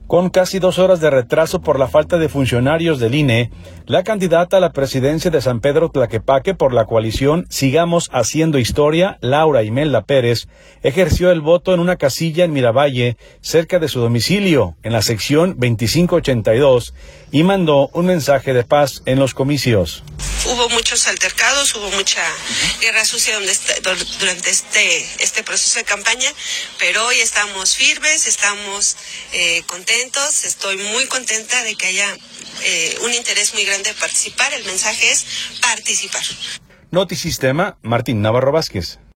Con casi 2 horas de retraso por la falta de funcionarios del INE, la candidata a la presidencia de San Pedro Tlaquepaque por la coalición Sigamos Haciendo Historia, Laura Imelda Pérez, ejerció el voto en una casilla en Miravalle, cerca de su domicilio, en la sección 2582, y mandó un mensaje de paz en los comicios. Hubo muchos altercados, hubo mucha guerra sucia durante este proceso de campaña, pero hoy estamos firmes, estamos contentos, estoy muy contenta de que haya un interés muy grande de participar. El mensaje es participar. Notisistema, Martín Navarro Vázquez.